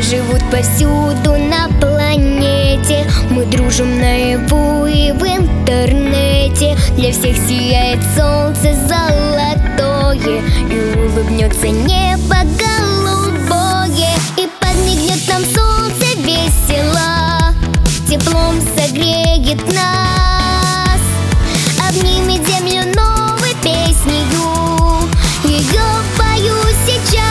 живут повсюду на планете. Мы дружим наяву и в интернете. Для всех сияет солнце золотое, и улыбнется небо голубое. И подмигнет нам солнце весело, теплом согреет нас, обнимет землю новой песнею. Ее пою сейчас.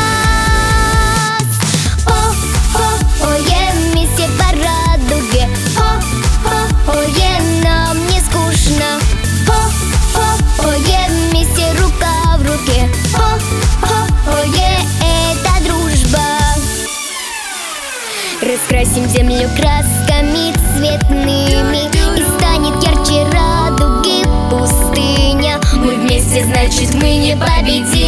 О-о-ое, вместе по радуге. О-о-ое, нам не скучно. О-о-ое, вместе рука в руке. О-о-ое, это дружба. Раскрасим землю красками цветными, и станет ярче радуги пустыня. Мы вместе, значит, мы не победим.